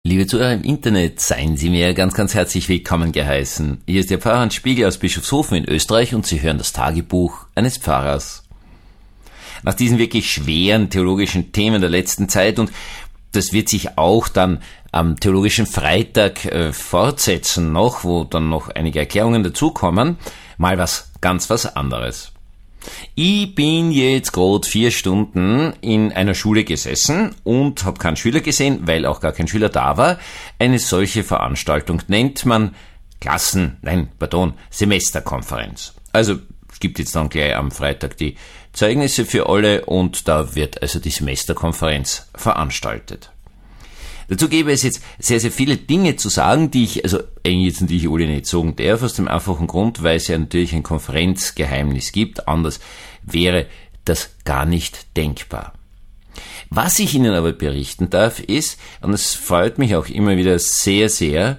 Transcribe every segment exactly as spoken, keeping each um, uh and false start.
Liebe Zuhörer im Internet, seien Sie mir ganz, ganz herzlich willkommen geheißen. Hier ist der Pfarrer Hans Spiegel aus Bischofshofen in Österreich und Sie hören das Tagebuch eines Pfarrers. Nach diesen wirklich schweren theologischen Themen der letzten Zeit, und das wird sich auch dann am Theologischen Freitag äh, fortsetzen noch, wo dann noch einige Erklärungen dazukommen, mal was ganz was anderes. Ich bin jetzt gerade vier Stunden in einer Schule gesessen und habe keinen Schüler gesehen, weil auch gar kein Schüler da war. Eine solche Veranstaltung nennt man Klassen, nein, pardon, Semesterkonferenz. Also es gibt jetzt dann gleich am Freitag die Zeugnisse für alle und da wird also die Semesterkonferenz veranstaltet. Dazu gäbe es jetzt sehr, sehr viele Dinge zu sagen, die ich, also eigentlich jetzt natürlich alle nicht sagen darf, aus dem einfachen Grund, weil es ja natürlich ein Konferenzgeheimnis gibt, anders wäre das gar nicht denkbar. Was ich Ihnen aber berichten darf ist, und es freut mich auch immer wieder sehr, sehr,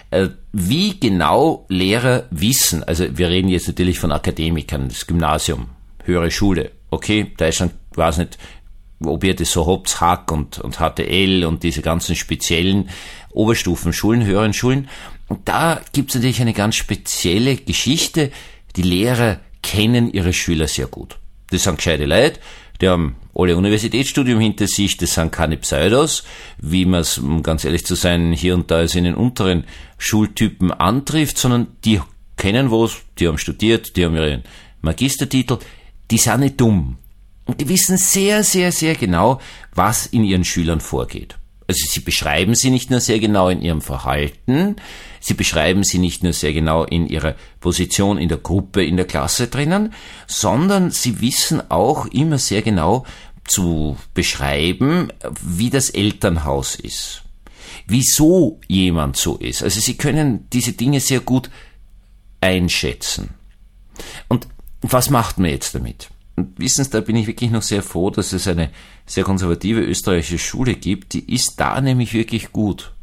wie genau Lehrer wissen, also wir reden jetzt natürlich von Akademikern, das Gymnasium, höhere Schule, okay, Deutschland, weiß nicht, ob ihr das so habt, Hack und, und H T L und diese ganzen speziellen Oberstufenschulen, höheren Schulen. Und da gibt's natürlich eine ganz spezielle Geschichte. Die Lehrer kennen ihre Schüler sehr gut. Das sind gescheite Leute, die haben alle Universitätsstudium hinter sich, das sind keine Pseudos, wie man es, um ganz ehrlich zu sein, hier und da also in den unteren Schultypen antrifft, sondern die kennen was, die haben studiert, die haben ihren Magistertitel, die sind nicht dumm. Und die wissen sehr, sehr, sehr genau, was in ihren Schülern vorgeht. Also sie beschreiben sie nicht nur sehr genau in ihrem Verhalten, sie beschreiben sie nicht nur sehr genau in ihrer Position in der Gruppe, in der Klasse drinnen, sondern sie wissen auch immer sehr genau zu beschreiben, wie das Elternhaus ist. Wieso jemand so ist. Also sie können diese Dinge sehr gut einschätzen. Und was macht man jetzt damit? Und wissen Sie, da bin ich wirklich noch sehr froh, dass es eine sehr konservative österreichische Schule gibt, die ist da nämlich wirklich gut.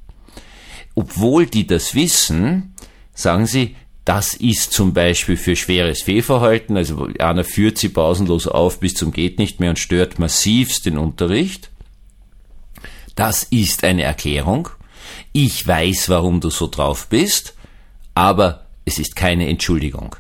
Obwohl die das wissen, sagen sie, das ist zum Beispiel für schweres Fehlverhalten, also einer führt sie pausenlos auf bis zum geht nicht mehr und stört massivst den Unterricht. Das ist eine Erklärung. Ich weiß, warum du so drauf bist, aber es ist keine Entschuldigung.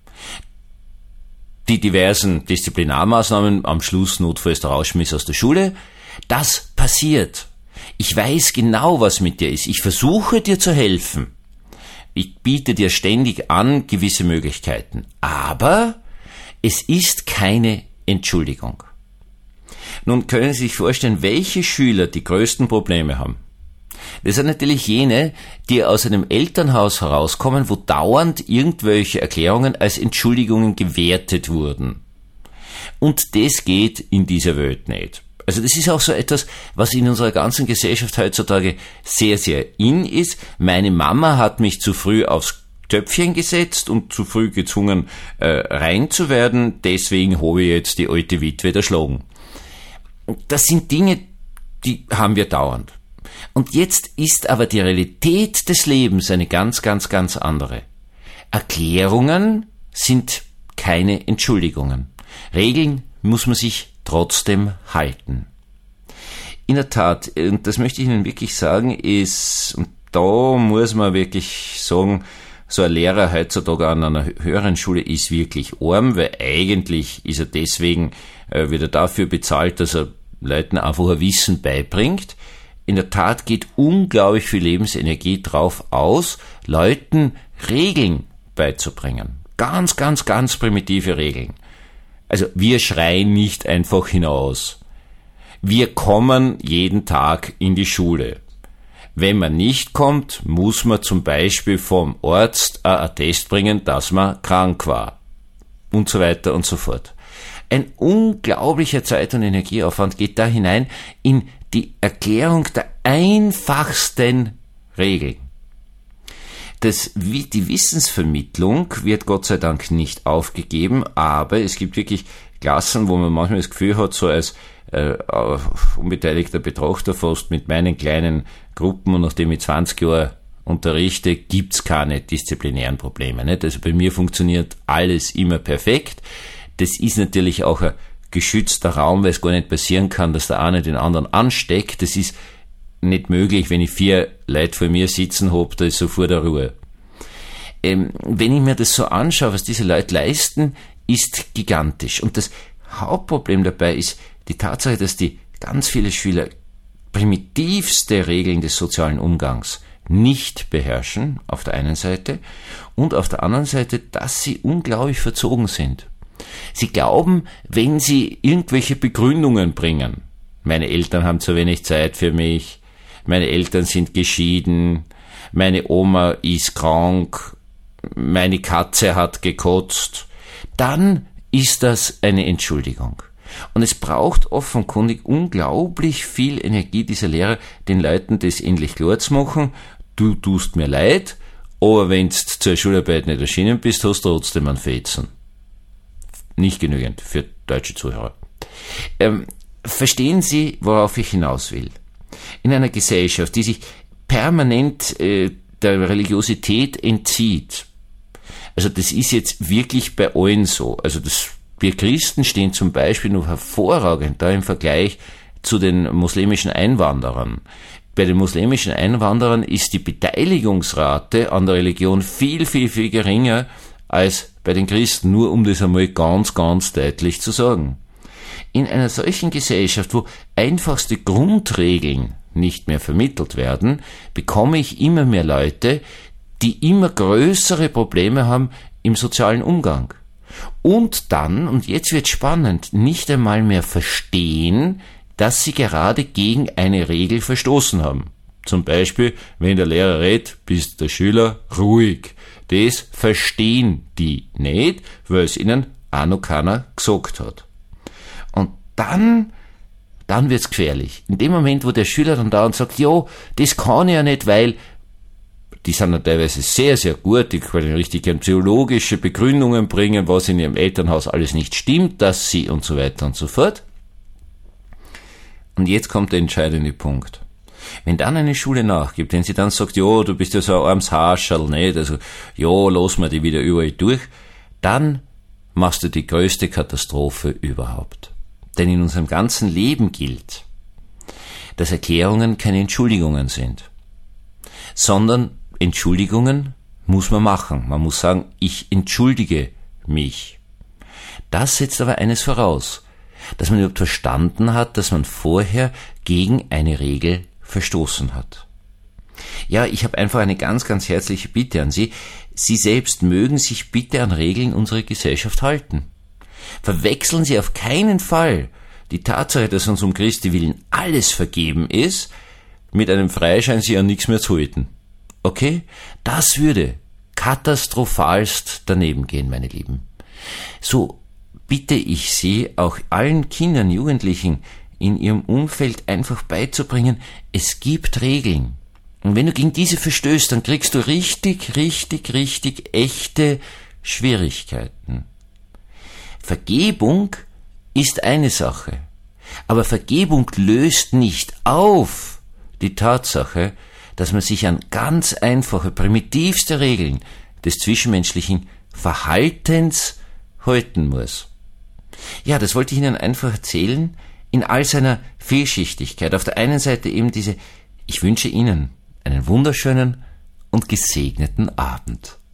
Die diversen Disziplinarmaßnahmen, am Schluss notfalls der Rausschmiss aus der Schule, das passiert. Ich weiß genau, was mit dir ist. Ich versuche dir zu helfen. Ich biete dir ständig an gewisse Möglichkeiten. Aber es ist keine Entschuldigung. Nun können Sie sich vorstellen, welche Schüler die größten Probleme haben. Das sind natürlich jene, die aus einem Elternhaus herauskommen, wo dauernd irgendwelche Erklärungen als Entschuldigungen gewertet wurden. Und das geht in dieser Welt nicht. Also das ist auch so etwas, was in unserer ganzen Gesellschaft heutzutage sehr, sehr in ist. Meine Mama hat mich zu früh aufs Töpfchen gesetzt und zu früh gezwungen, äh, rein zu werden. Deswegen habe ich jetzt die alte Witwe erschlagen. Das sind Dinge, die haben wir dauernd. Und jetzt ist aber die Realität des Lebens eine ganz, ganz, ganz andere. Erklärungen sind keine Entschuldigungen. Regeln muss man sich trotzdem halten. In der Tat, und das möchte ich Ihnen wirklich sagen, ist, und da muss man wirklich sagen, so ein Lehrer heutzutage an einer höheren Schule ist wirklich arm, weil eigentlich ist er deswegen äh, wieder dafür bezahlt, dass er Leuten einfach ein Wissen beibringt. In der Tat geht unglaublich viel Lebensenergie drauf aus, Leuten Regeln beizubringen. Ganz, ganz, ganz primitive Regeln. Also wir schreien nicht einfach hinaus. Wir kommen jeden Tag in die Schule. Wenn man nicht kommt, muss man zum Beispiel vom Arzt ein Attest bringen, dass man krank war. Und so weiter und so fort. Ein unglaublicher Zeit- und Energieaufwand geht da hinein in die Erklärung der einfachsten Regeln. Das, die Wissensvermittlung wird Gott sei Dank nicht aufgegeben, aber es gibt wirklich Klassen, wo man manchmal das Gefühl hat, so als äh, unbeteiligter Betrachter fast mit meinen kleinen Gruppen und nachdem ich zwanzig Jahre unterrichte, gibt's keine disziplinären Probleme. Nicht? Also bei mir funktioniert alles immer perfekt. Das ist natürlich auch ein geschützter Raum, weil es gar nicht passieren kann, dass der eine den anderen ansteckt. Das ist nicht möglich, wenn ich vier Leute vor mir sitzen habe, da ist sofort der Ruhe. Ähm, wenn ich mir das so anschaue, was diese Leute leisten, ist gigantisch. Und das Hauptproblem dabei ist die Tatsache, dass die ganz viele Schüler primitivste Regeln des sozialen Umgangs nicht beherrschen, auf der einen Seite, und auf der anderen Seite, dass sie unglaublich verzogen sind. Sie glauben, wenn sie irgendwelche Begründungen bringen, meine Eltern haben zu wenig Zeit für mich, meine Eltern sind geschieden, meine Oma ist krank, meine Katze hat gekotzt, dann ist das eine Entschuldigung. Und es braucht offenkundig unglaublich viel Energie dieser Lehrer, den Leuten das endlich klar zu machen, du tust mir leid, aber wenn du zur Schularbeit nicht erschienen bist, hast du trotzdem einen Fetzen. Nicht genügend für deutsche Zuhörer. Ähm, verstehen Sie, worauf ich hinaus will? In einer Gesellschaft, die sich permanent äh, der Religiosität entzieht, also das ist jetzt wirklich bei allen so, also das, wir Christen stehen zum Beispiel noch hervorragend da im Vergleich zu den muslimischen Einwanderern. Bei den muslimischen Einwanderern ist die Beteiligungsrate an der Religion viel, viel, viel geringer als bei den Christen, nur um das einmal ganz, ganz deutlich zu sagen. In einer solchen Gesellschaft, wo einfachste Grundregeln nicht mehr vermittelt werden, bekomme ich immer mehr Leute, die immer größere Probleme haben im sozialen Umgang. Und dann, und jetzt wird spannend, nicht einmal mehr verstehen, dass sie gerade gegen eine Regel verstoßen haben. Zum Beispiel, wenn der Lehrer redet, bist der Schüler ruhig. Das verstehen die nicht, weil es ihnen auch noch keiner gesagt hat. Und dann, dann wird's gefährlich. In dem Moment, wo der Schüler dann da und sagt, ja, das kann ich ja nicht, weil die sind ja teilweise sehr, sehr gut, die können richtig psychologische Begründungen bringen, was in ihrem Elternhaus alles nicht stimmt, dass sie und so weiter und so fort. Und jetzt kommt der entscheidende Punkt. Wenn dann eine Schule nachgibt, wenn sie dann sagt, ja, du bist ja so ein armes Harscherl, nicht, also, ja, lass mal die wieder überall durch, dann machst du die größte Katastrophe überhaupt. Denn in unserem ganzen Leben gilt, dass Erklärungen keine Entschuldigungen sind, sondern Entschuldigungen muss man machen. Man muss sagen, ich entschuldige mich. Das setzt aber eines voraus, dass man überhaupt verstanden hat, dass man vorher gegen eine Regel verstoßen hat. Ja, ich habe einfach eine ganz, ganz herzliche Bitte an Sie. Sie selbst mögen sich bitte an Regeln unserer Gesellschaft halten. Verwechseln Sie auf keinen Fall die Tatsache, dass uns um Christi willen alles vergeben ist, mit einem Freischein, Sie an nichts mehr zu halten. Okay? Das würde katastrophalst daneben gehen, meine Lieben. So bitte ich Sie, auch allen Kindern, Jugendlichen in ihrem Umfeld einfach beizubringen, es gibt Regeln. Und wenn du gegen diese verstößt, dann kriegst du richtig, richtig, richtig echte Schwierigkeiten. Vergebung ist eine Sache, aber Vergebung löst nicht auf die Tatsache, dass man sich an ganz einfache, primitivste Regeln des zwischenmenschlichen Verhaltens halten muss. Ja, das wollte ich Ihnen einfach erzählen, in all seiner Vielschichtigkeit. Auf der einen Seite eben diese, ich wünsche Ihnen einen wunderschönen und gesegneten Abend.